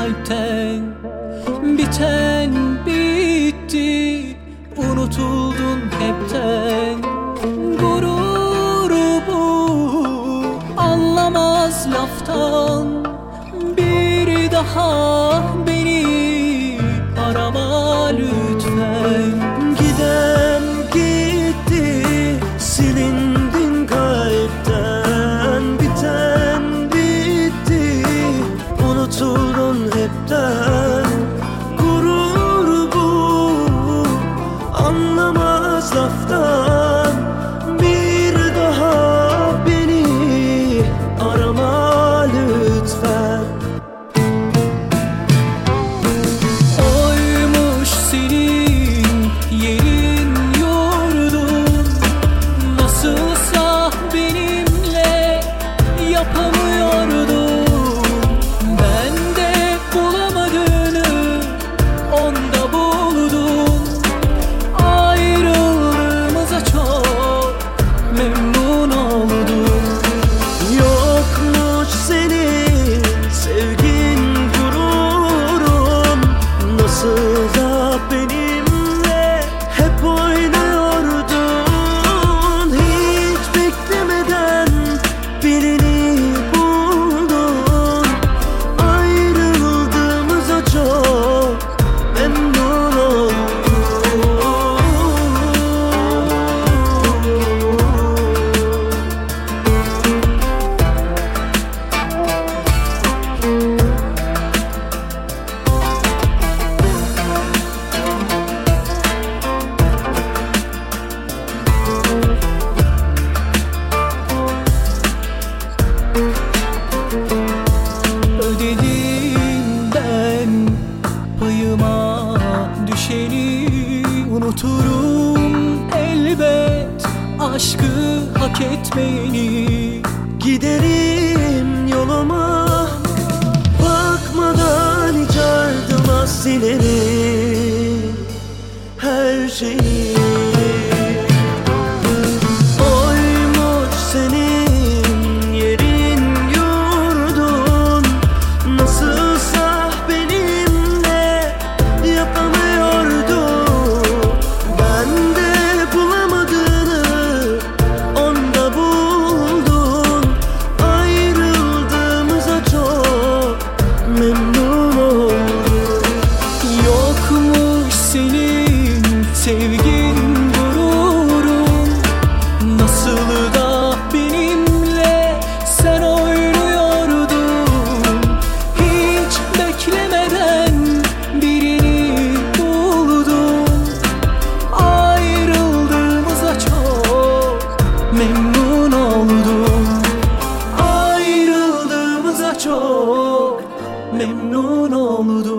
kalpten. Biten bitti, unutuldun hepten. Gururu bu, anlamaz laftan. Bir daha beni arama lütfen. Giden gitti, silindin kalpten. Biten bitti, unutuldun hepten. Gurur bu, anlamaz laftan. Bir daha beni arama lütfen. Oymuş senin yerin yurdun, nasılsa benimle yapamıyordun. Ben de bulamadığını onda buldum. Ayrıldığımıza çok memnun oldum. Yokmuş senin sevgin, gururun, nasıl da benimle hep oynuyordun. Hiç beklemeden birini buldun. Ayrıldığımıza çok memnun oldum. Ödedim ben payıma düşeni, unuturum elbet aşkı hak etmeyeni. Giderim yoluma, bakmadan hiç ardıma silerim her şeyi. Oymuş senin yerin yurdun, nasılsa benimle yapamıyordun. Ben de bulamadığını onda buldum. Ayrıldığımıza çok memnun oldum. Yokmuş senin sevgin, gururun, nasıl da benimle sen oynuyordun. Hiç beklemeden birini buldun. Ayrıldığımıza çok memnun oldum. Ayrıldığımıza çok memnun oldum.